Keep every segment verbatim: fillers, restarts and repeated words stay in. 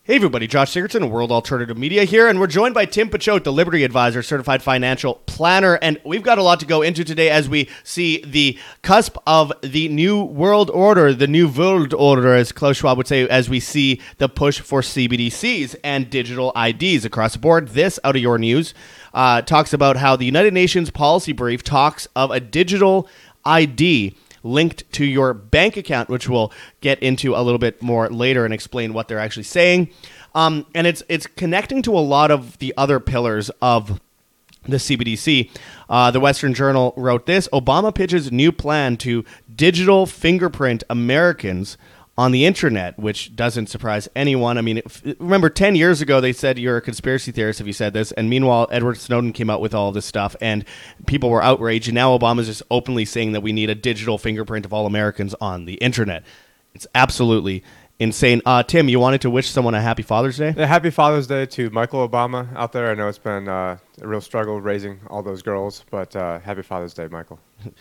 Hey everybody, Josh Sigurdson of World Alternative Media here, and we're joined by Tim Pachote, the Liberty Advisor, Certified Financial Planner, and we've got a lot to go into today as we see the cusp of the new world order, the new world order, as Klaus Schwab would say, as we see the push for C B D Cs and digital I Ds across the board. This, out of your news, uh, talks about how the United Nations policy brief talks of a digital I D linked to your bank account, which we'll get into a little bit more later and explain what they're actually saying. Um, and it's it's connecting to a lot of the other pillars of the C B D C. Uh, the Western Journal wrote this: Obama pitches new plan to digital fingerprint Americans on the internet, which doesn't surprise anyone. I mean, if, remember ten years ago, they said you're a conspiracy theorist if you said this. And meanwhile, Edward Snowden came out with all this stuff and people were outraged. And now Obama's just openly saying that we need a digital fingerprint of all Americans on the internet. It's absolutely insane. Uh, Tim, you wanted to wish someone a happy Father's Day? Yeah, happy Father's Day to Michael Obama out there. I know it's been uh, a real struggle raising all those girls, but uh, happy Father's Day, Michael.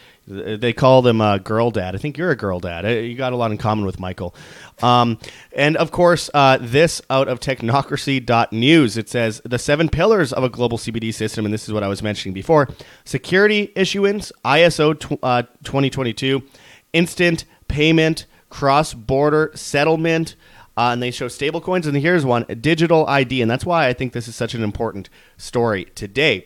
They call them uh, girl dad. I think you're a girl dad. You got a lot in common with Michael. Um, and, of course, uh, this out of technocracy dot news. It says the seven pillars of a global C B D system, and this is what I was mentioning before: security issuance, I S O tw- uh, twenty twenty-two, instant payment, cross-border settlement, uh, and they show stablecoins. And here's one, a digital I D, and that's why I think this is such an important story today.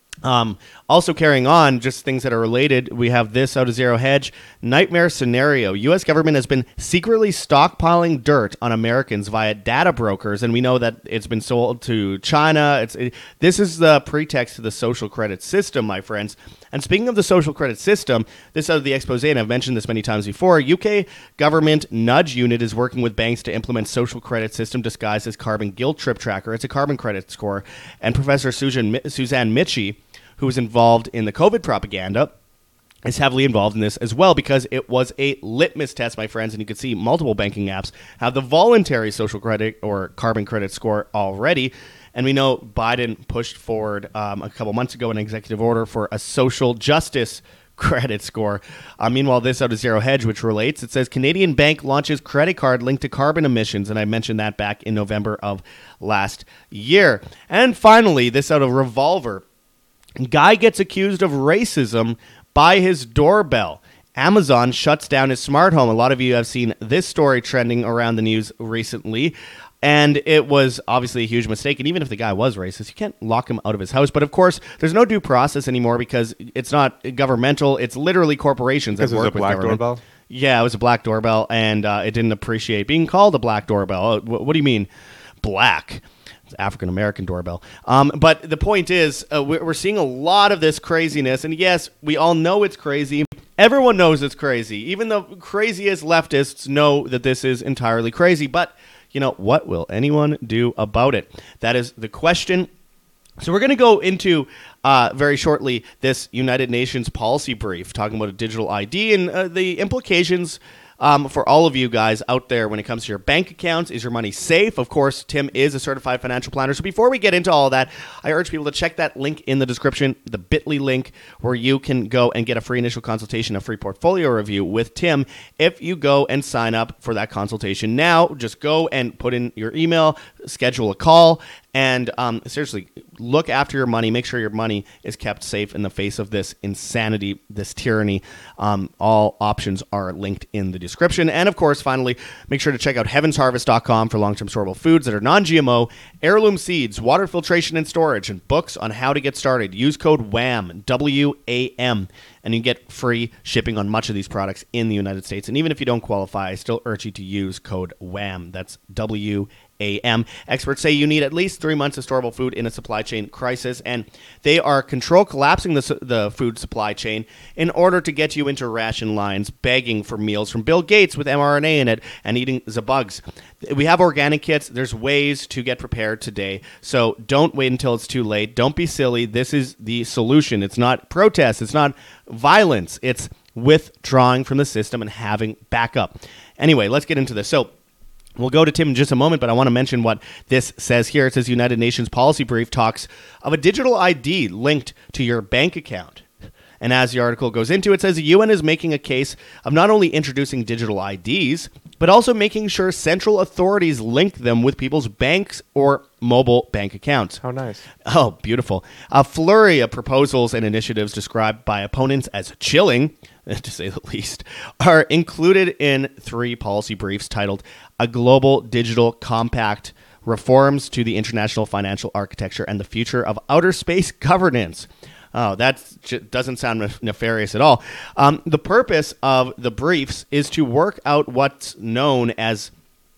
Um, also carrying on, just things that are related, we have this out of Zero Hedge. Nightmare scenario. U S government has been secretly stockpiling dirt on Americans via data brokers, and we know that it's been sold to China. It's it, This is the pretext to the social credit system, my friends. And speaking of the social credit system, this out of the expose, and I've mentioned this many times before, U K government nudge unit is working with banks to implement social credit system disguised as carbon guilt trip tracker. It's a carbon credit score. And Professor Susan, Suzanne Michie, who was involved in the COVID propaganda, is heavily involved in this as well, because it was a litmus test, my friends, and you can see multiple banking apps have the voluntary social credit or carbon credit score already. And we know Biden pushed forward um, a couple months ago an executive order for a social justice credit score. Uh, meanwhile, this out of Zero Hedge, which relates, it says Canadian bank launches credit card linked to carbon emissions, and I mentioned that back in November of last year. And finally, this out of Revolver. Guy gets accused of racism by his doorbell. Amazon shuts down his smart home. A lot of you have seen this story trending around the news recently, and it was obviously a huge mistake. And even if the guy was racist, you can't lock him out of his house. But of course, there's no due process anymore because it's not governmental. It's literally corporations that work with government. It was a black doorbell? Yeah, it was a black doorbell, and uh, it didn't appreciate being called a black doorbell. Uh, what do you mean, black? African-American doorbell. Um, but the point is, uh, we're seeing a lot of this craziness. And yes, we all know it's crazy. Everyone knows it's crazy. Even the craziest leftists know that this is entirely crazy. But, you know, what will anyone do about it? That is the question. So we're going to go into, uh, very shortly, this United Nations policy brief, talking about a digital I D and uh, the implications Um, for all of you guys out there when it comes to your bank accounts. Is your money safe? Of course, Tim is a certified financial planner. So before we get into all that, I urge people to check that link in the description, the bit dot l y link, where you can go and get a free initial consultation, a free portfolio review with Tim. If you go and sign up for that consultation now, just go and put in your email, schedule a call, and um, seriously, look after your money. Make sure your money is kept safe in the face of this insanity, this tyranny. Um, all options are linked in the description. And of course, finally, make sure to check out heavens harvest dot com for long-term storable foods that are non G M O, heirloom seeds, water filtration and storage, and books on how to get started. Use code W A M, W A M, and you get free shipping on much of these products in the United States. And even if you don't qualify, I still urge you to use code W A M. That's W A M. A M. Experts say you need at least three months of storable food in a supply chain crisis, and they are control collapsing the, su- the food supply chain in order to get you into ration lines, begging for meals from Bill Gates with mRNA in it and eating the bugs. We have organic kits. There's ways to get prepared today, so don't wait until it's too late. Don't be silly. This is the solution. It's not protest. It's not violence. It's withdrawing from the system and having backup. Anyway, let's get into this. So we'll go to Tim in just a moment, but I want to mention what this says here. It says United Nations policy brief talks of a digital I D linked to your bank account. And as the article goes into, it says the U N is making a case of not only introducing digital I Ds, but also making sure central authorities link them with people's banks or mobile bank accounts. How nice. Oh, beautiful. A flurry of proposals and initiatives described by opponents as chilling, to say the least, are included in three policy briefs titled A Global Digital Compact, Reforms to the International Financial Architecture and the Future of Outer Space Governance. Oh, that doesn't sound nef- nefarious at all. Um, the purpose of the briefs is to work out what's known as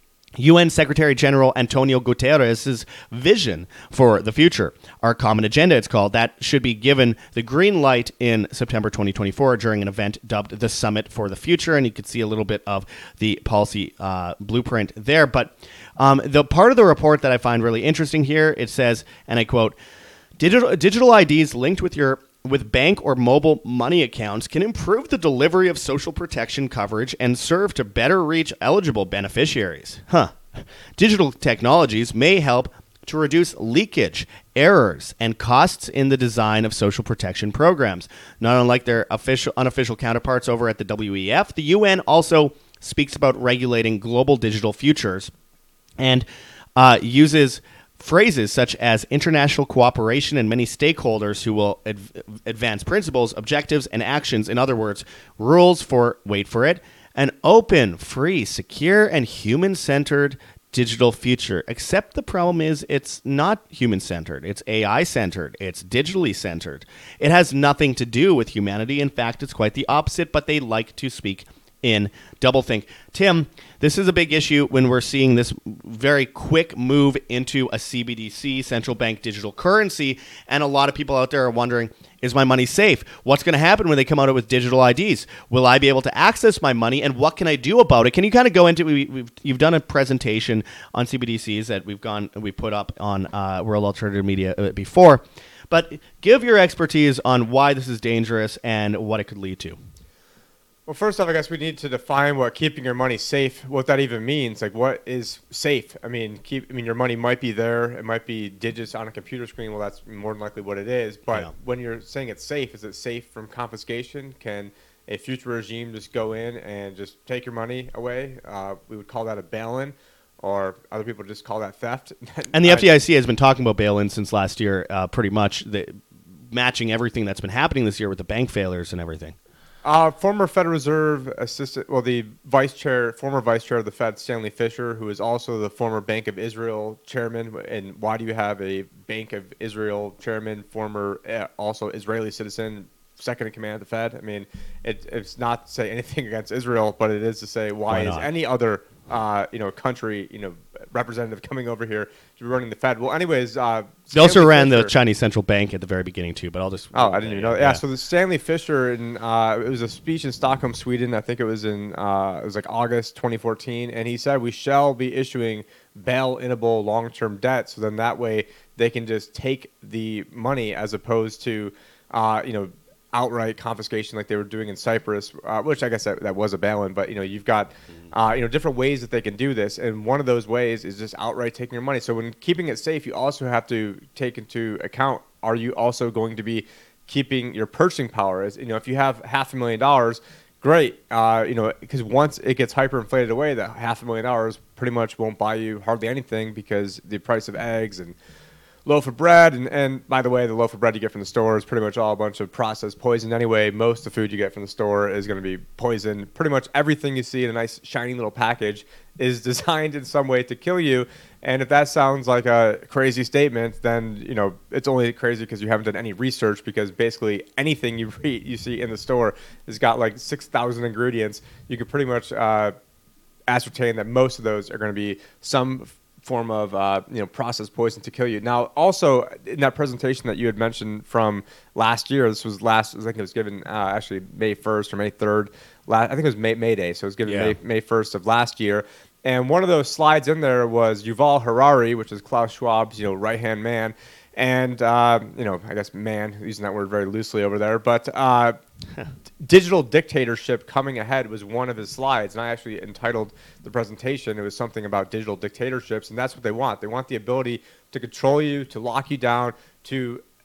U N Secretary General Antonio Guterres' vision for the future. Our common agenda, it's called, that should be given the green light in September twenty twenty-four during an event dubbed the Summit for the Future. And you can see a little bit of the policy uh, blueprint there. But um, the part of the report that I find really interesting here, it says, and I quote, digital, digital I Ds linked with your with bank or mobile money accounts can improve the delivery of social protection coverage and serve to better reach eligible beneficiaries. Huh. Digital technologies may help to reduce leakage, errors, and costs in the design of social protection programs. Not unlike their official, unofficial counterparts over at the W E F, the U N also speaks about regulating global digital futures and uh, uses phrases such as international cooperation and many stakeholders who will adv- advance principles, objectives, and actions. In other words, rules for, wait for it, an open, free, secure, and human-centered digital future. Except the problem is it's not human-centered. It's A I-centered. It's digitally centered. It has nothing to do with humanity. In fact, it's quite the opposite, but they like to speak in doublethink. Tim, this is a big issue when we're seeing this very quick move into a C B D C, central bank digital currency, and a lot of people out there are wondering, is my money safe? What's going to happen when they come out with digital I Ds? Will I be able to access my money, and what can I do about it? Can you kind of go into, we, we've, you've done a presentation on C B D Cs that we've gone, we put up on uh, World Alternative Media before, but give your expertise on why this is dangerous and what it could lead to. Well, first off, I guess we need to define what keeping your money safe, what that even means. Like, what is safe? I mean, keep. I mean, your money might be there. It might be digits on a computer screen. Well, that's more than likely what it is. But Yeah. when you're saying it's safe, is it safe from confiscation? Can a future regime just go in and just take your money away? Uh, we would call that a bail-in, or other people just call that theft. And the F D I C has been talking about bail-in since last year, uh, pretty much, the, matching everything that's been happening this year with the bank failures and everything. Uh, former Federal Reserve assistant, well, the vice chair, former vice chair of the Fed, Stanley Fischer, who is also the former Bank of Israel chairman. And why do you have a Bank of Israel chairman, former uh, also Israeli citizen, second in command of the Fed? I mean, it, it's not to say anything against Israel, but it is to say why, why is any other uh, you know country you know representative coming over here to be running the Fed? Well, anyways, uh, they also ran Fisher, the Chinese central bank at the very beginning too. But I'll just oh, I didn't even know. Yeah, yeah. So the Stanley Fischer, in, uh, it was a speech in Stockholm, Sweden. I think it was in uh, it was like August twenty fourteen, and he said we shall be issuing bail-inable long-term debt. So then that way they can just take the money as opposed to uh, you know. outright confiscation like they were doing in Cyprus, uh, which I guess that, that was a bail-in, but you know you've got uh, you know different ways that they can do this, and one of those ways is just outright taking your money. So when keeping it safe, you also have to take into account: are you also going to be keeping your purchasing power? As you know, if you have half a million dollars, great, uh, you know, because once it gets hyperinflated away, that half a million dollars pretty much won't buy you hardly anything because the price of eggs and loaf of bread, and, and by the way, the loaf of bread you get from the store is pretty much all a bunch of processed poison anyway. Most of the food you get from the store is going to be poison. Pretty much everything you see in a nice, shiny little package is designed in some way to kill you. And if that sounds like a crazy statement, then you know it's only crazy because you haven't done any research. Because basically anything you read, you see in the store has got like six thousand ingredients. You can pretty much uh, ascertain that most of those are going to be some form of uh, you know processed poison to kill you. Now, also in that presentation that you had mentioned from last year, this was last. I think it was given uh, actually May first or May third. Last, I think it was May May Day, so it was given yeah. May May first of last year. And one of those slides in there was Yuval Harari, which is Klaus Schwab's you know right hand man, and uh, you know I guess man, using that word very loosely over there, but. Uh, Digital dictatorship coming ahead was one of his slides, and I actually entitled the presentation. It was something about digital dictatorships, and that's what they want. They want the ability to control you, to lock you down, to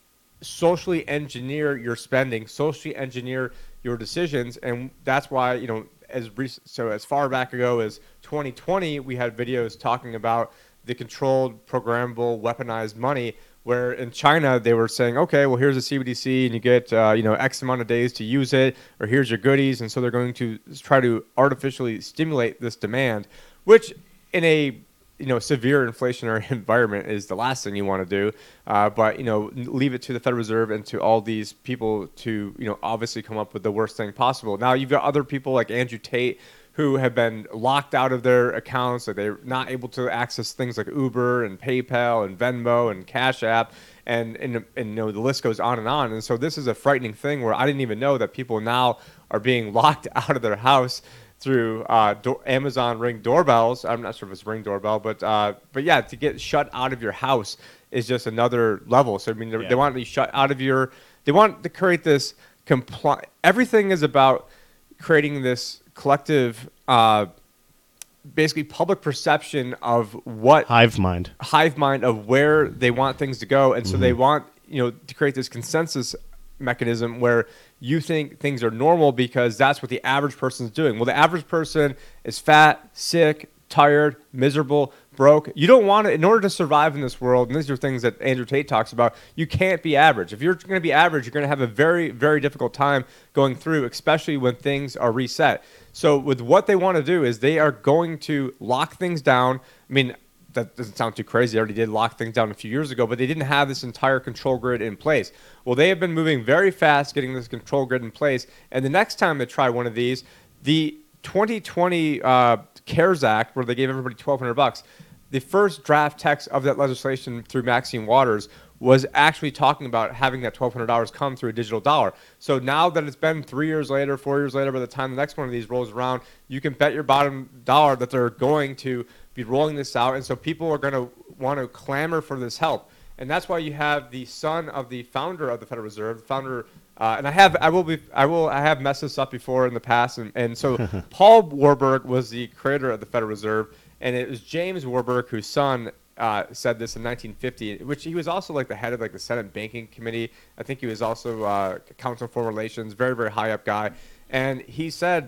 socially engineer your spending, socially engineer your decisions, and that's why, you know, as rec- so as far back ago as twenty twenty, we had videos talking about the controlled, programmable, weaponized money, where in China they were saying, okay, well, here's a C B D C and you get uh, you know X amount of days to use it, or here's your goodies, and so they're going to try to artificially stimulate this demand, which in a you know severe inflationary environment is the last thing you want to do. Uh, but you know leave it to the Federal Reserve and to all these people to you know obviously come up with the worst thing possible. Now you've got other people like Andrew Tate, who have been locked out of their accounts, like they're not able to access things like Uber and PayPal and Venmo and Cash App, and, and, and you know the list goes on and on. And so this is a frightening thing where I didn't even know that people now are being locked out of their house through uh, do- Amazon Ring doorbells. I'm not sure if it's Ring doorbell, but uh, but yeah, to get shut out of your house is just another level. So I mean, Yeah. they want to be shut out of your. They want to create this compli. Everything is about creating this collective, uh, basically public perception of what Hive mind. hive mind of where they want things to go, and so Mm-hmm. they want you know to create this consensus mechanism where you think things are normal because that's what the average person is doing. Well, the average person is fat, sick, tired, miserable, broke. You don't want to, in order to survive in this world, and these are things that Andrew Tate talks about, you can't be average. If you're going to be average, you're going to have a very, very difficult time going through, especially when things are reset. So with what they want to do is they are going to lock things down. I mean, that doesn't sound too crazy. They already did lock things down a few years ago, but they didn't have this entire control grid in place. Well, they have been moving very fast getting this control grid in place. And the next time they try one of these, the twenty twenty uh, CARES Act, where they gave everybody twelve hundred bucks, the first draft text of that legislation through Maxine Waters was actually talking about having that twelve hundred dollars come through a digital dollar. So now that it's been three years later, four years later, by the time the next one of these rolls around, you can bet your bottom dollar that they're going to be rolling this out. And so people are going to want to clamor for this help. And that's why you have the son of the founder of the Federal Reserve, the founder, uh, and I have, I will be, I will, I have messed this up before in the past. And, and so Paul Warburg was the creator of the Federal Reserve, and it was James Warburg whose son uh, said this in nineteen fifty, which he was also like the head of like the Senate Banking Committee. I think he was also uh, Council on Foreign Relations, very, very high up guy. And he said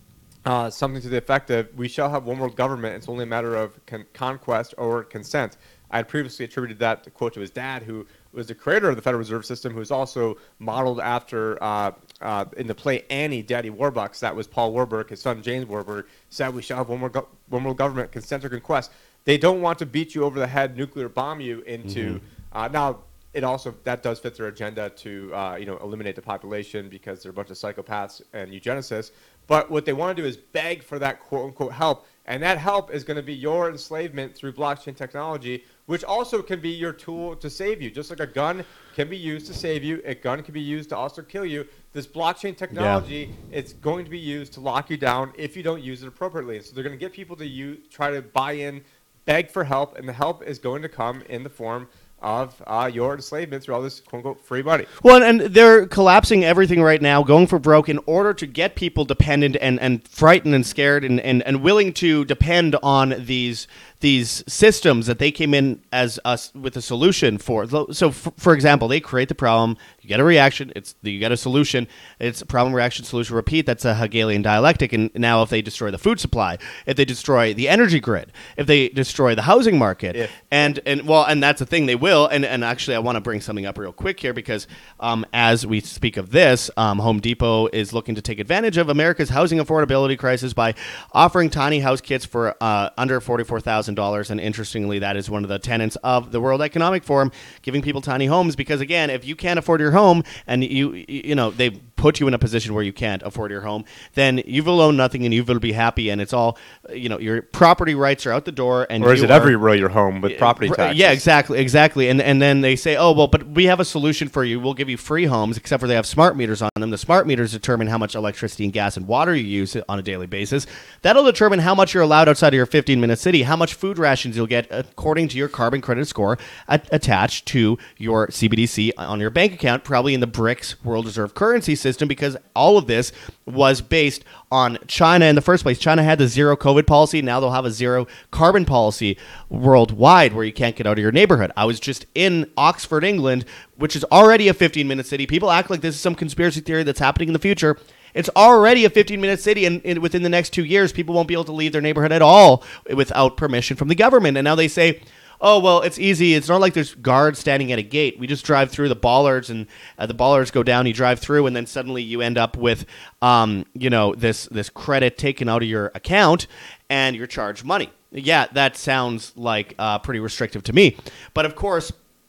uh, something to the effect of, we shall have one world government. It's only a matter of con- conquest or consent. I had previously attributed that to quote to his dad, who was the creator of the Federal Reserve System, who was also modeled after, uh, uh, in the play Annie, Daddy Warbucks. That was Paul Warburg. His son, James Warburg, said we shall have one world, go- one world government, consent or conquest. They don't want to beat you over the head, nuclear bomb you into. Mm-hmm. Uh, now, it also, that does fit their agenda to, uh, you know, eliminate the population because they're a bunch of psychopaths and eugenicists. But what they want to do is beg for that quote-unquote help. And that help is going to be your enslavement through blockchain technology, which also can be your tool to save you. Just like a gun can be used to save you, a gun can be used to also kill you. This blockchain technology, yeah. it's going to be used to lock you down if you don't use it appropriately. So they're going to get people to use, try to buy in, beg for help, and the help is going to come in the form of uh, your enslavement through all this quote-unquote free money. Well, and they're collapsing everything right now, going for broke in order to get people dependent and, and frightened and scared and, and, and willing to depend on these these systems that they came in as us with a solution for. So, for, for example, they create the problem, you get a reaction, it's you get a solution, it's a problem, reaction, solution, repeat. That's a Hegelian dialectic. And now if they destroy the food supply, if they destroy the energy grid, if they destroy the housing market, yeah. and, and well, and that's the thing, they will. And, and actually, I want to bring something up real quick here because um, as we speak of this, um, Home Depot is looking to take advantage of America's housing affordability crisis by offering tiny house kits for uh, under forty-four thousand dollars. And interestingly, that is one of the tenets of the World Economic Forum, giving people tiny homes. Because again, if you can't afford your home and you you know they put you in a position where you can't afford your home, then you will own nothing and you will be happy. And it's all, you know, your property rights are out the door. And or is you it are, every row your home with property taxes? Yeah, exactly, exactly. And and then they say, oh well, but we have a solution for you. We'll give you free homes, except for they have smart meters on them. The smart meters determine how much electricity and gas and water you use on a daily basis. That'll determine how much you're allowed outside of your fifteen minute city, how much food rations you'll get according to your carbon credit score at, attached to your C B D C on your bank account, probably in the BRICS World Reserve Currency System. system because all of this was based on China in the first place. China had the zero COVID policy. Now they'll have a zero carbon policy worldwide where you can't get out of your neighborhood. I was just in Oxford, England, which is already a fifteen-minute city. People act like this is some conspiracy theory that's happening in the future. It's already a fifteen-minute city, and, and within the next two years, people won't be able to leave their neighborhood at all without permission from the government. And now they say, oh, well, it's easy. It's not like there's guards standing at a gate. We just drive through the bollards, and uh, the bollards go down. You drive through, and then suddenly you end up with, um, you know, this this credit taken out of your account, and you're charged money. Yeah, that sounds like uh, pretty restrictive to me. But of course,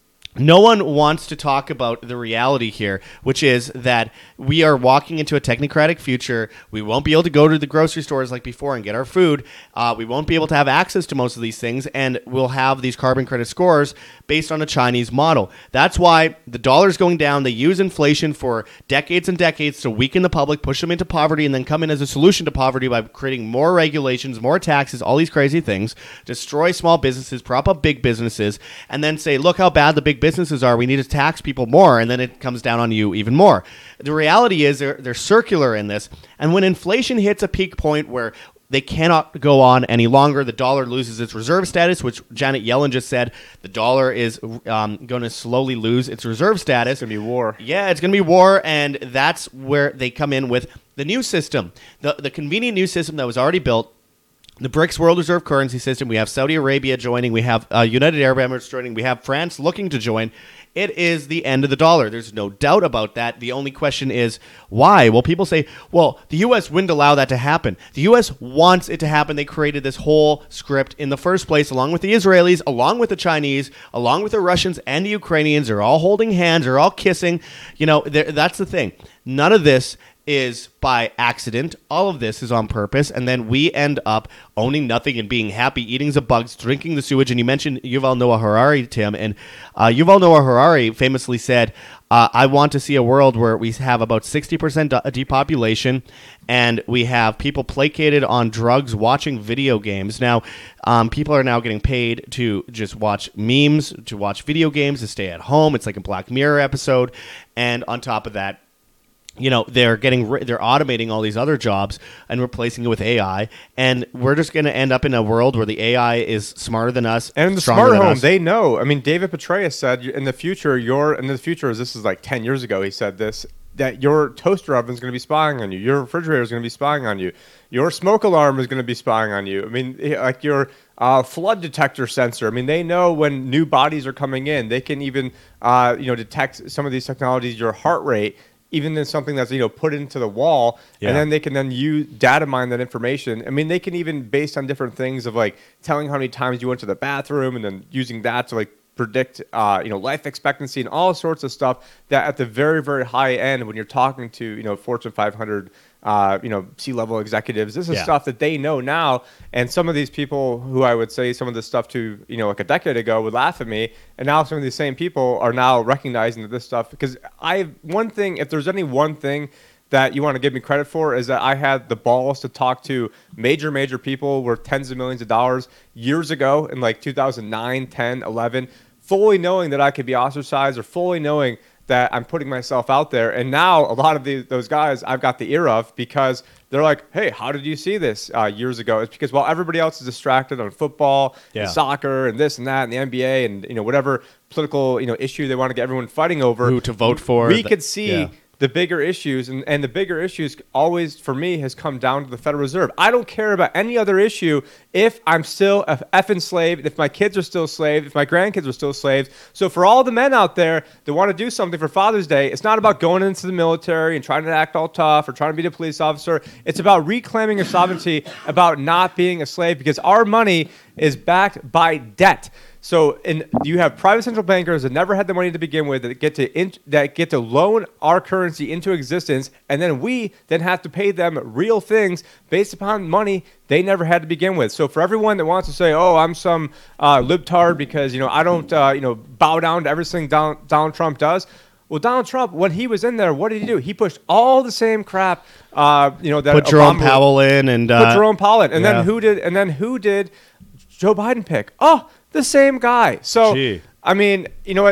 no one wants to talk about the reality here, which is that we are walking into a technocratic future. We won't be able to go to the grocery stores like before and get our food. Uh, we won't be able to have access to most of these things, and we'll have these carbon credit scores based on a Chinese model. That's why the dollar's going down. They use inflation for decades and decades to weaken the public, push them into poverty, and then come in as a solution to poverty by creating more regulations, more taxes, all these crazy things, destroy small businesses, prop up big businesses, and then say, look how bad the big businesses are. We need to tax people more, and then it comes down on you even more. The reality is they're, they're circular in this, and when inflation hits a peak point where they cannot go on any longer, the dollar loses its reserve status, which Janet Yellen just said the dollar is um, going to slowly lose its reserve status. It's going to be war. Yeah, it's going to be war, and that's where they come in with the new system, the, the convenient new system that was already built. The BRICS World Reserve Currency System. We have Saudi Arabia joining. We have uh, United Arab Emirates joining. We have France looking to join. It is the end of the dollar. There's no doubt about that. The only question is why? Well, people say, well, the U S wouldn't allow that to happen. The U S wants it to happen. They created this whole script in the first place, along with the Israelis, along with the Chinese, along with the Russians and the Ukrainians. They're all holding hands. They're all kissing. You know, that's the thing. None of this is by accident. All of this is on purpose, and then we end up owning nothing and being happy, eating the bugs, drinking the sewage. And you mentioned Yuval Noah Harari, Tim, and uh, Yuval Noah Harari famously said, uh, I want to see a world where we have about sixty percent de- depopulation, and we have people placated on drugs watching video games. Now, um, people are now getting paid to just watch memes, to watch video games, to stay at home. It's like a Black Mirror episode, and on top of that, you know, they're getting they're automating all these other jobs and replacing it with A I, and we're just going to end up in a world where the A I is smarter than us. And in the smart home, they know. I mean, David Petraeus said in the future, your in the future, as this is like ten years ago, he said this, that your toaster oven is going to be spying on you, your refrigerator is going to be spying on you, your smoke alarm is going to be spying on you. I mean, like your uh, flood detector sensor. I mean, they know when new bodies are coming in. They can even, uh, you know, detect some of these technologies, your heart rate, even in something that's, you know, put into the wall, yeah. And then they can then use data mine that information. I mean, they can even, based on different things of like telling how many times you went to the bathroom and then using that to like predict, uh, you know, life expectancy and all sorts of stuff that at the very, very high end, when you're talking to, you know, Fortune five hundred, uh, you know, C-level executives, this is yeah. stuff that they know now. And some of these people who I would say some of this stuff to, you know, like a decade ago would laugh at me. And now some of these same people are now recognizing that this stuff, because I, one thing, if there's any one thing that you want to give me credit for, is that I had the balls to talk to major, major people worth tens of millions of dollars years ago in like two thousand nine, ten, eleven, fully knowing that I could be ostracized, or fully knowing that I'm putting myself out there. And now a lot of the, those guys I've got the ear of, because they're like, hey, how did you see this uh, years ago? It's because while everybody else is distracted on football yeah. and soccer and this and that and the N B A and, you know, whatever political, you know, issue they want to get everyone fighting over, who to vote for, we the, could see yeah. the bigger issues, and, and the bigger issues always, for me, has come down to the Federal Reserve. I don't care about any other issue if I'm still a effing slave, if my kids are still slaves, if my grandkids are still slaves. So for all the men out there that want to do something for Father's Day, it's not about going into the military and trying to act all tough or trying to be a police officer. It's about reclaiming your sovereignty, about not being a slave, because our money is backed by debt. So, and you have private central bankers that never had the money to begin with, that get to in, that get to loan our currency into existence, and then we then have to pay them real things based upon money they never had to begin with. So, for everyone that wants to say, "Oh, I'm some uh, libtard because you know I don't uh, you know bow down to everything Donald, Donald Trump does," well, Donald Trump, when he was in there, what did he do? He pushed all the same crap, uh, you know, that put Jerome Obama, Powell in, and uh, put Jerome Powell in, and yeah. then who did? And then who did Joe Biden pick? Oh, the same guy. So, Gee. I mean, you know what?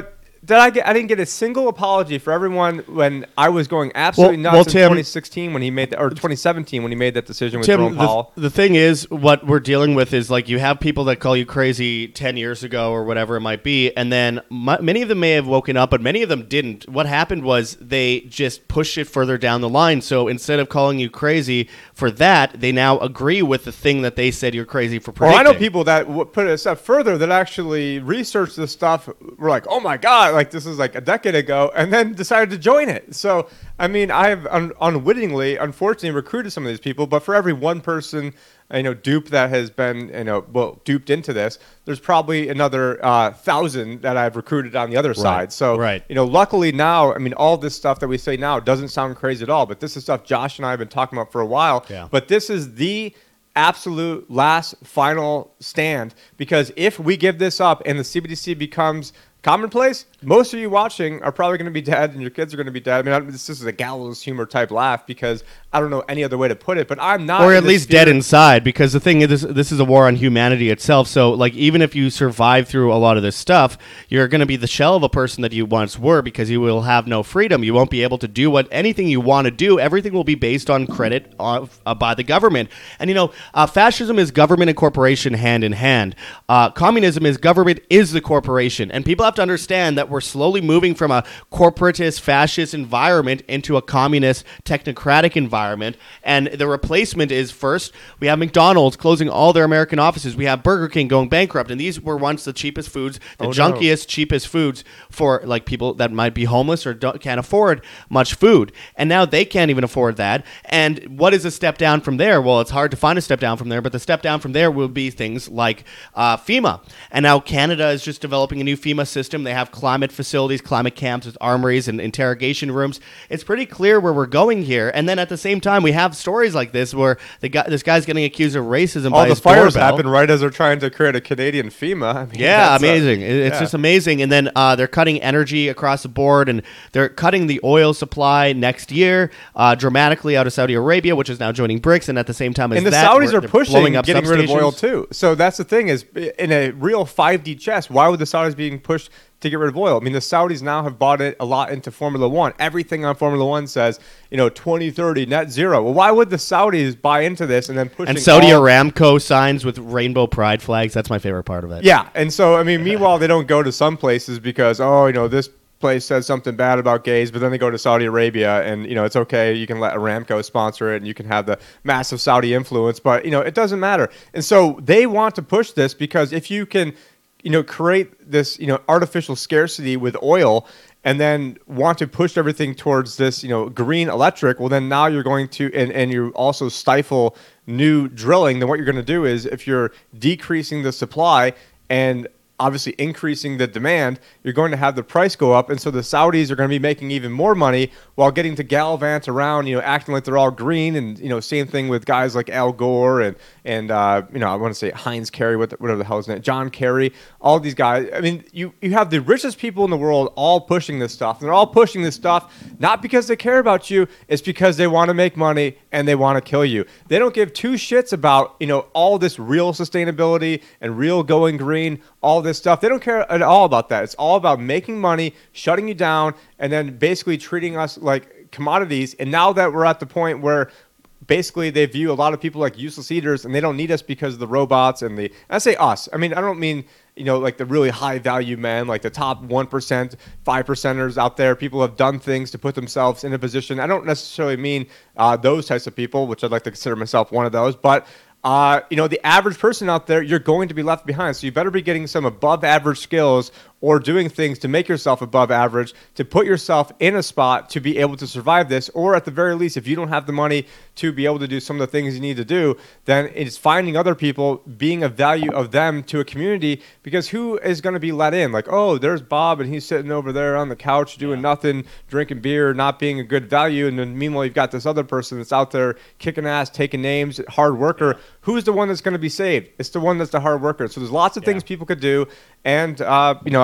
did I get? I didn't get a single apology for everyone when I was going absolutely Well- nuts well, in Tim- twenty sixteen when he made that, or twenty seventeen when he made that decision with Tim, Jerome the, Powell. the thing is, what we're dealing with is like you have people that call you crazy ten years ago or whatever it might be, and then m- many of them may have woken up, but many of them didn't. What happened was they just pushed it further down the line. So instead of calling you crazy for that, they now agree with the thing that they said you're crazy for Or predicting. I know people that w- put it a step further that actually researched this stuff. Were like, oh my god, like this is like a decade ago, and then decided to join it. So I mean, I have un- unwittingly, unfortunately, recruited some of these people. But for every one person, you know, dupe that has been, you know, well, duped into this, there's probably another uh, thousand that I've recruited on the other side. So right. you know, luckily now, I mean, all this stuff that we say now doesn't sound crazy at all. But this is stuff Josh and I have been talking about for a while. Yeah. But this is the absolute last final stand, because if we give this up and the C B D C becomes commonplace, most of you watching are probably going to be dead and your kids are going to be dead. I mean, I, this is a gallows humor type laugh because I don't know any other way to put it, but I'm not. Or in at the least spirit- dead inside, because the thing is, this, this is a war on humanity itself. So, like, even if you survive through a lot of this stuff, you're going to be the shell of a person that you once were, because you will have no freedom. You won't be able to do what anything you want to do. Everything will be based on credit of, uh, by the government. And you know, uh, fascism is government and corporation hand in hand. Uh, communism is government is the corporation, and people have to understand that we're slowly moving from a corporatist, fascist environment into a communist, technocratic environment. And the replacement is, first, we have McDonald's closing all their American offices. We have Burger King going bankrupt. And these were once the cheapest foods, the Oh, no. junkiest, cheapest foods for like people that might be homeless or don't, can't afford much food. And now they can't even afford that. And what is a step down from there? Well, it's hard to find a step down from there, but the step down from there will be things like uh, FEMA. And now Canada is just developing a new FEMA system. They have climate facilities, climate camps with armories and interrogation rooms. It's pretty clear where we're going here. And then at the same time, we have stories like this where the guy, this guy's getting accused of racism all by the his fires doorbell. happen right as they're trying to create a Canadian FEMA. I mean, Yeah, that's a- amazing. It- it's yeah. just amazing. And then uh, they're cutting energy across the board, and they're cutting the oil supply next year uh, dramatically out of Saudi Arabia, which is now joining BRICS. And at the same time as And the that, Saudis we're- are they're pushing blowing up getting rid of oil substations. too. So that's the thing is, in a real five D chess, why would the Saudis being pushed to get rid of oil? I mean, the Saudis now have bought it a lot into Formula One. Everything on Formula One says, you know, twenty thirty net zero. Well, why would the Saudis buy into this and then push? And Saudi all- Aramco signs with rainbow pride flags. That's my favorite part of it. Yeah, and so I mean, meanwhile, they don't go to some places because oh, you know, this place says something bad about gays, but then they go to Saudi Arabia and you know it's okay, you can let Aramco sponsor it and you can have the massive Saudi influence, but you know it doesn't matter. And so they want to push this because if you can, you know, create this, you know, artificial scarcity with oil and then want to push everything towards this, you know, green electric, well then now you're going to and, and you also stifle new drilling, then what you're going to do is if you're decreasing the supply and obviously increasing the demand, you're going to have the price go up, and so the Saudis are going to be making even more money while getting to gallivant around, you know, acting like they're all green, and you know, same thing with guys like Al Gore and and uh, you know, I want to say Heinz Kerry, what the, whatever the hell his name, John Kerry, all these guys. I mean, you you have the richest people in the world all pushing this stuff, and they're all pushing this stuff not because they care about you, it's because they want to make money and they want to kill you. They don't give two shits about, you know, all this real sustainability and real going green, all this stuff. They don't care at all about that. It's all about making money, shutting you down, and then basically treating us like commodities. And now that we're at the point where basically they view a lot of people like useless eaters and they don't need us because of the robots and the, and I say us, I mean, I don't mean, you know, like the really high value men, like the top one percent, five percenters out there, people who have done things to put themselves in a position. I don't necessarily mean uh, those types of people, which I'd like to consider myself one of those, but Uh, you know, the average person out there, you're going to be left behind. So you better be getting some above average skills or doing things to make yourself above average, to put yourself in a spot to be able to survive this. Or at the very least, if you don't have the money to be able to do some of the things you need to do, then it's finding other people, being of value of them to a community, because who is going to be let in? Like, oh, there's Bob and he's sitting over there on the couch doing Yeah. nothing, drinking beer, not being a good value. And then meanwhile, you've got this other person that's out there kicking ass, taking names, hard worker. Who's the one that's going to be saved? It's the one that's the hard worker. So there's lots of Yeah. things people could do. And, uh, you know,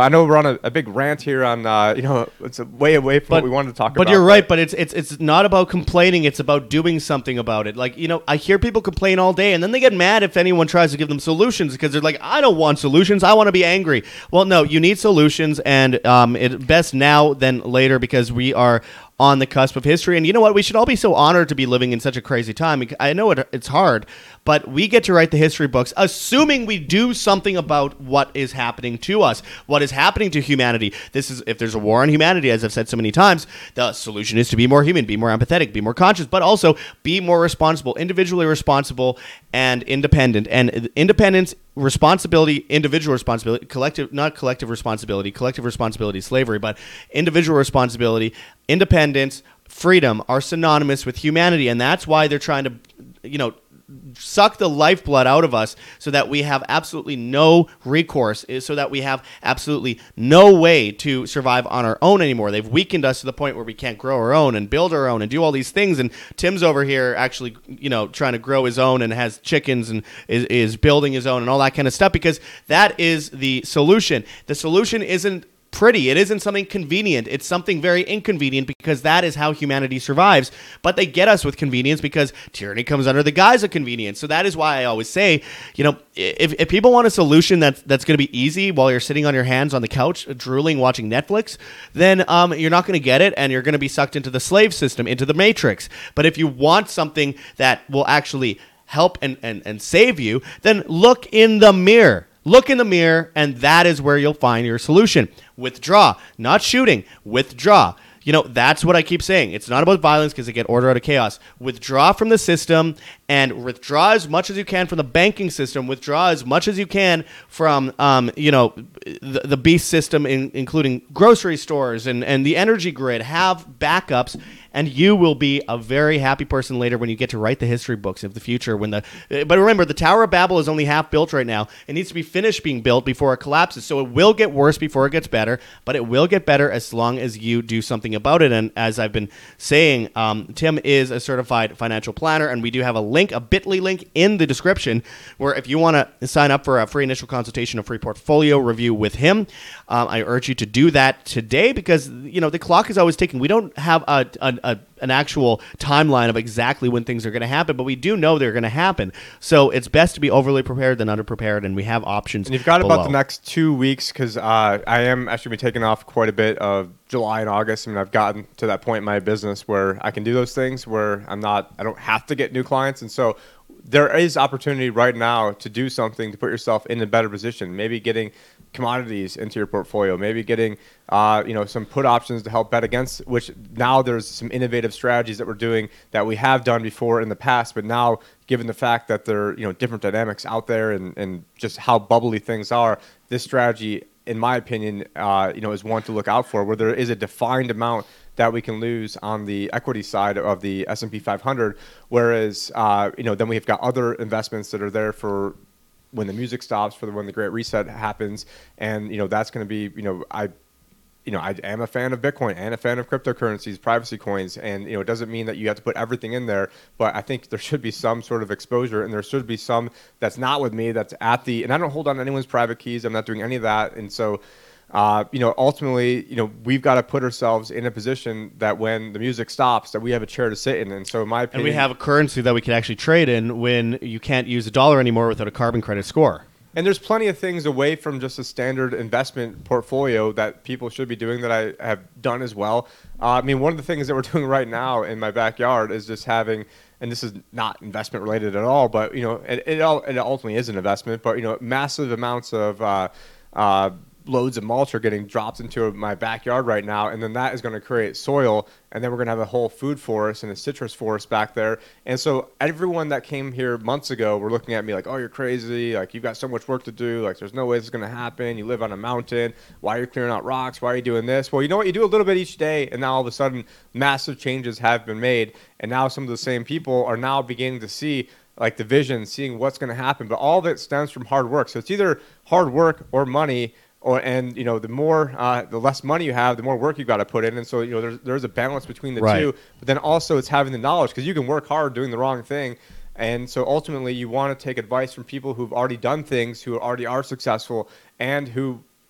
I know we're on a, a big rant here on, uh, you know, it's a way away from But, what we wanted to talk but about. you're right. But it's it's it's not about complaining. It's about doing something about it. Like, you know, I hear people complain all day, and then they get mad if anyone tries to give them solutions because they're like, I don't want solutions. I want to be angry. Well, no, you need solutions, and um, it best now than later because we are on the cusp of history. And you know what? We should all be so honored to be living in such a crazy time. I know it, it's hard, but we get to write the history books, assuming we do something about what is happening to us, what is happening to humanity. This is, if there's a war on humanity, as I've said so many times, the solution is to be more human, be more empathetic, be more conscious, but also be more responsible, individually responsible and independent. And independence, responsibility, individual responsibility, collective, not collective responsibility, collective responsibility is slavery, but individual responsibility, independence, freedom are synonymous with humanity. And that's why they're trying to, you know, suck the lifeblood out of us so that we have absolutely no recourse, so that we have absolutely no way to survive on our own anymore. They've weakened us to the point where we can't grow our own and build our own and do all these things. And Tim's over here actually, you know, trying to grow his own and has chickens and is, is building his own and all that kind of stuff because that is the solution. The solution isn't pretty. It isn't something convenient. It's something very inconvenient because that is how humanity survives. But they get us with convenience because tyranny comes under the guise of convenience. So that is why I always say, you know, if, if people want a solution that's, that's going to be easy while you're sitting on your hands on the couch, drooling, watching Netflix, then um, you're not going to get it and you're going to be sucked into the slave system, into the matrix. But if you want something that will actually help and, and, and save you, then look in the mirror. Look in the mirror, and that is where you'll find your solution. Withdraw, not shooting. Withdraw. You know, that's what I keep saying. It's not about violence because they get order out of chaos. Withdraw from the system and withdraw as much as you can from the banking system. Withdraw as much as you can from, um, you know, the, the beast system, in, including grocery stores and, and the energy grid. Have backups, and you will be a very happy person later when you get to write the history books of the future. When the But remember, the Tower of Babel is only half built right now. It needs to be finished being built before it collapses. So it will get worse before it gets better, but it will get better as long as you do something about it. And as I've been saying, um, Tim is a certified financial planner, and we do have a link, a bit dot l y link in the description, where if you want to sign up for a free initial consultation, a free portfolio review with him, um, I urge you to do that today because, you know, the clock is always ticking. We don't have a, a, a an actual timeline of exactly when things are going to happen, but we do know they're going to happen. So it's best to be overly prepared than underprepared, and we have options. And you've got below. about the next two weeks because uh, I am actually be taking off quite a bit of July and August. I mean, I've gotten to that point in my business where I can do those things where I'm not, I don't have to get new clients, and so there is opportunity right now to do something to put yourself in a better position. Maybe getting commodities into your portfolio, maybe getting uh, you know, some put options to help bet against, which now there's some innovative strategies that we're doing that we have done before in the past, but now given the fact that there are, you know, different dynamics out there and, and just how bubbly things are, this strategy, in my opinion, uh, you know, is one to look out for, where there is a defined amount that we can lose on the equity side of the S and P five hundred, whereas uh, you know, then we've got other investments that are there for when the music stops, for the, when the Great Reset happens, and you know, that's going to be, you know, I. You know, I am a fan of Bitcoin and a fan of cryptocurrencies, privacy coins, and you know, it doesn't mean that you have to put everything in there, but I think there should be some sort of exposure, and there should be some that's not with me, that's at the, and I don't hold on to anyone's private keys. I'm not doing any of that, and so, uh, you know, ultimately, you know, we've got to put ourselves in a position that when the music stops, that we have a chair to sit in, and so in my opinion, and we have a currency that we can actually trade in when you can't use a dollar anymore without a carbon credit score. And there's plenty of things away from just a standard investment portfolio that people should be doing that I have done as well. Uh, I mean, one of the things that we're doing right now in my backyard is just having, and this is not investment related at all, but you know, it, it, it ultimately is an investment, but you know, massive amounts of uh, uh, loads of mulch are getting dropped into my backyard right now, and then that is going to create soil, and then we're going to have a whole food forest and a citrus forest back there. And so everyone that came here months ago were looking at me like, oh, you're crazy, like you've got so much work to do, like there's no way this is going to happen, you live on a mountain, why are you clearing out rocks, why are you doing this? Well, you know what, you do a little bit each day, and now all of a sudden massive changes have been made, and now some of the same people are now beginning to see like the vision, seeing what's going to happen, but all of it stems from hard work. So it's either hard work or money. Or, and you know, the more uh, the less money you have, the more work you got to put in, and so you know, there's there's a balance between the right. two. But then also it's having the knowledge, because you can work hard doing the wrong thing, and so ultimately you want to take advice from people who've already done things, who already are successful, and who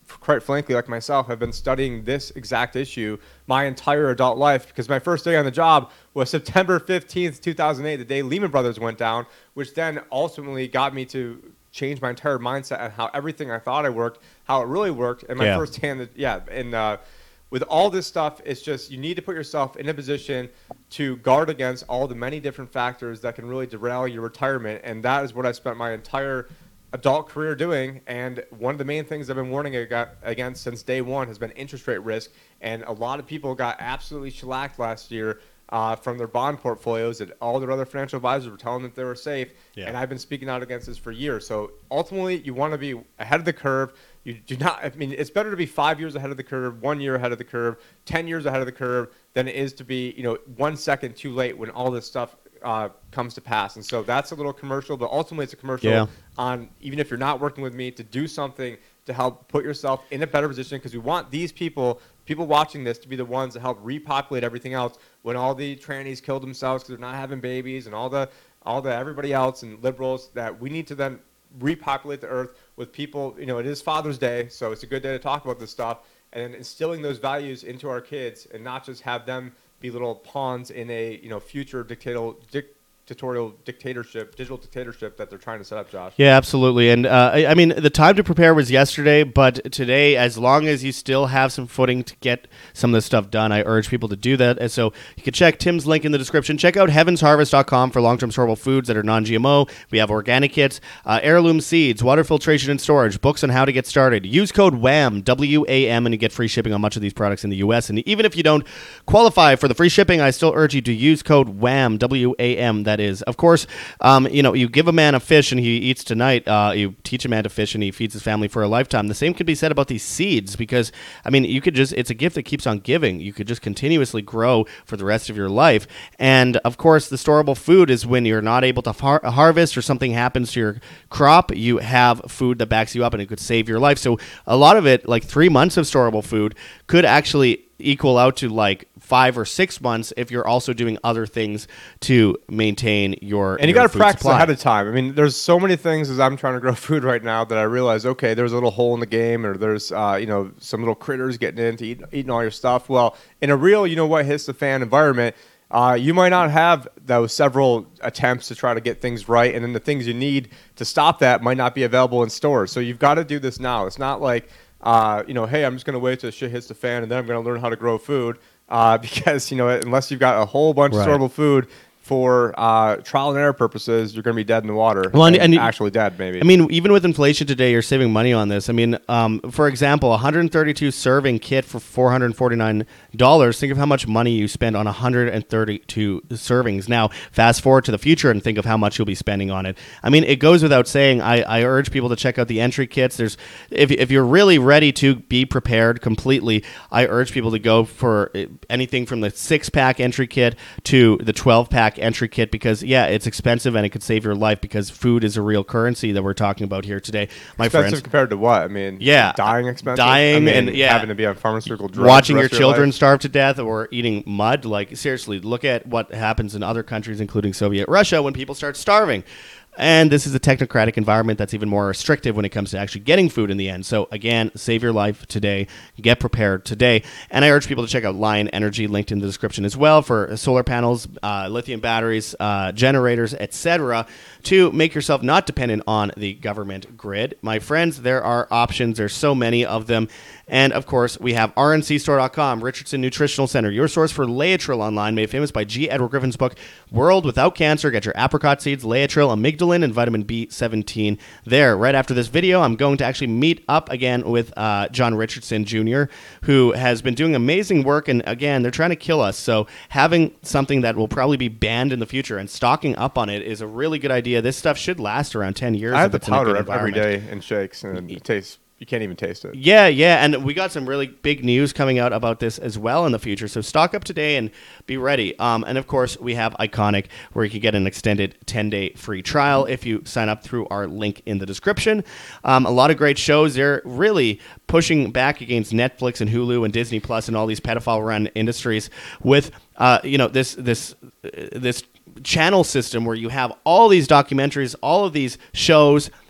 quite frankly, like myself, have been studying this exact issue my entire adult life, because my first day on the job was September fifteenth, two thousand eight, the day Lehman Brothers went down, which then ultimately got me to change my entire mindset and how everything I thought I worked, how it really worked. And my Yeah. first hand, yeah, and uh, with all this stuff, it's just you need to put yourself in a position to guard against all the many different factors that can really derail your retirement. And that is what I spent my entire adult career doing. And one of the main things I've been warning ag- against since day one has been interest rate risk. And a lot of people got absolutely shellacked last year uh, from their bond portfolios, and all their other financial advisors were telling them that they were safe. Yeah. And I've been speaking out against this for years. So ultimately, you want to be ahead of the curve. You do not, I mean, it's better to be five years ahead of the curve, one year ahead of the curve, ten years ahead of the curve than it is to be, you know, one second too late when all this stuff uh, comes to pass. And so that's a little commercial, but ultimately it's a commercial Yeah. on, even if you're not working with me, to do something to help put yourself in a better position, because we want these people, people watching this, to be the ones that help repopulate everything else when all the trannies kill themselves because they're not having babies, and all the, all the everybody else and liberals, that we need to then repopulate the earth with people. You know, it is Father's Day, so it's a good day to talk about this stuff, and instilling those values into our kids, and not just have them be little pawns in a, you know, future dictatorial dictatorial dictatorship, digital dictatorship that they're trying to set up, Josh. Yeah, absolutely. And uh, I, I mean, the time to prepare was yesterday, but today, as long as you still have some footing to get some of this stuff done, I urge people to do that. And so you can check Tim's link in the description. Check out heavens harvest dot com for long-term storable foods that are non G M O. We have organic kits, uh, heirloom seeds, water filtration and storage, books on how to get started. Use code W A M, W A M, and you get free shipping on much of these products in the U S. And even if you don't qualify for the free shipping, I still urge you to use code W A M, W A M, that is. Of course, um, you know, you give a man a fish and he eats tonight. Uh, you teach a man to fish and he feeds his family for a lifetime. The same could be said about these seeds, because, I mean, you could just, it's a gift that keeps on giving. You could just continuously grow for the rest of your life. And, of course, the storable food is when you're not able to har- harvest or something happens to your crop, you have food that backs you up and it could save your life. So a lot of it, like three months of storable food, could actually equal out to like five or six months if you're also doing other things to maintain your And you your got to food practice supply. ahead of time. I mean, there's so many things as I'm trying to grow food right now that I realize, okay, there's a little hole in the game, or there's, uh, you know, some little critters getting in to eat, eating all your stuff. Well, in a real, you know what, hits the fan environment, uh, you might not have those several attempts to try to get things right, and then the things you need to stop that might not be available in stores. So you've got to do this now. It's not like, uh, you know, hey, I'm just going to wait till shit hits the fan and then I'm going to learn how to grow food. Uh, because, you know, unless you've got a whole bunch Right. of storable food for uh, trial and error purposes, you're going to be dead in the water. Well, and- and, and- actually dead, maybe. I mean, even with inflation today, you're saving money on this. I mean, um, for example, a one hundred thirty-two serving kit for four hundred forty-nine dollars. Think of how much money you spend on one hundred thirty-two servings. Now, fast forward to the future and think of how much you'll be spending on it. I mean, it goes without saying. I, I urge people to check out the entry kits. There's, if, if you're really ready to be prepared completely, I urge people to go for anything from the six-pack entry kit to the twelve-pack entry kit, because yeah, it's expensive and it could save your life, because food is a real currency that we're talking about here today, my expensive friends. compared to what? I mean, Yeah. dying expensive. Dying I mean, and, yeah. having to be on pharmaceutical drugs. Watching the your rest of children life. starve to death or eating mud, like seriously, look at what happens in other countries, including Soviet Russia, when people start starving. And this is a technocratic environment that's even more restrictive when it comes to actually getting food in the end. So again, save your life today. Get prepared today. And I urge people to check out Lion Energy, linked in the description as well, for solar panels, uh, lithium batteries, uh, generators, et cetera, to make yourself not dependent on the government grid. My friends, there are options. There's so many of them. And, of course, we have R N C store dot com, Richardson Nutritional Center, your source for Laetrile online, made famous by G. Edward Griffin's book, World Without Cancer. Get your apricot seeds, Laetrile, amygdalin, and vitamin B seventeen there. Right after this video, I'm going to actually meet up again with uh, John Richardson Junior, who has been doing amazing work. And, again, they're trying to kill us. So having something that will probably be banned in the future and stocking up on it is a really good idea. This stuff should last around ten years. I have if the it's in a powder good every environment. day in shakes, and it tastes. You can't even taste it. Yeah, yeah, and we got some really big news coming out about this as well in the future. So stock up today and be ready. Um, and of course, we have Iconic, where you can get an extended ten-day free trial if you sign up through our link in the description. Um, a lot of great shows. They're really pushing back against Netflix and Hulu and Disney Plus and all these pedophile-run industries with, uh, you know, this this uh, this channel system where you have all these documentaries, all of these shows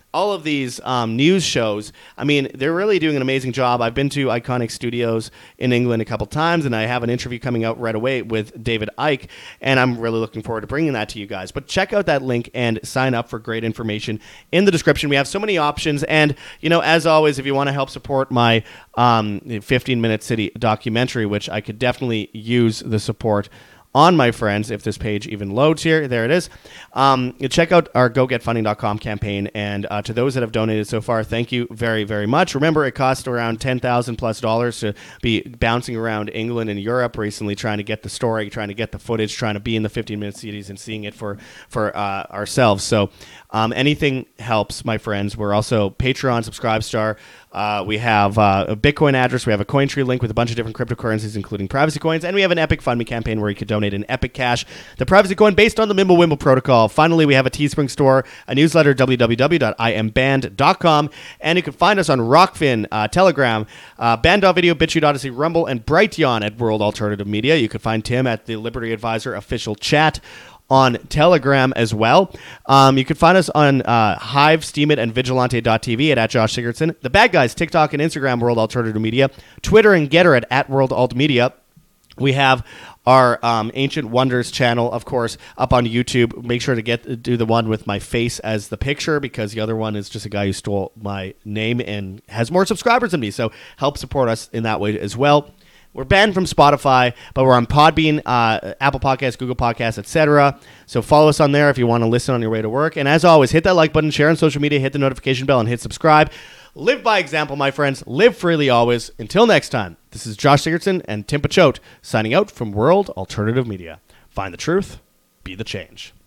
all of these um, news shows. I mean, they're really doing an amazing job. I've been to Iconic Studios in England a couple times, and I have an interview coming out right away with David Icke, and I'm really looking forward to bringing that to you guys. But check out that link and sign up for great information in the description. We have so many options, and, you know, as always, if you want to help support my um, fifteen-minute city documentary, which I could definitely use the support on, my friends, if this page even loads here. There it is. Um, check out our go get funding dot com campaign, and uh, to those that have donated so far, thank you very, very much. Remember, it cost around ten thousand plus dollars to be bouncing around England and Europe recently, trying to get the story, trying to get the footage, trying to be in the fifteen-minute cities and seeing it for, for uh, ourselves. So um, anything helps, my friends. We're also Patreon, Subscribestar. Uh, we have uh, a Bitcoin address. We have a CoinTree link with a bunch of different cryptocurrencies, including privacy coins. And we have an Epic Fund Me campaign where you could donate in Epic Cash, the privacy coin based on the Mimblewimble protocol. Finally, we have a Teespring store, a newsletter, w w w dot i am band dot com. And you can find us on Rockfin, uh, Telegram, uh, Band dot video, BitChute, Odyssey, Rumble, and Brighteon at World Alternative Media. You can find Tim at the Liberty Advisor official chat on Telegram as well. Um, you can find us on uh, Hive, Steemit, and Vigilante dot t v at, at Josh Sigurdson. The Bad Guys, TikTok and Instagram, World Alternative Media. Twitter and Getter at, at World Alt Media. We have our um, Ancient Wonders channel, of course, up on YouTube. Make sure to get do the one with my face as the picture, because the other one is just a guy who stole my name and has more subscribers than me. So help support us in that way as well. We're banned from Spotify, but we're on Podbean, uh, Apple Podcasts, Google Podcasts, et cetera. So follow us on there if you want to listen on your way to work. And as always, hit that like button, share on social media, hit the notification bell, and hit subscribe. Live by example, my friends. Live freely always. Until next time, this is Josh Sigurdson and Tim Pachote signing out from World Alternative Media. Find the truth, be the change.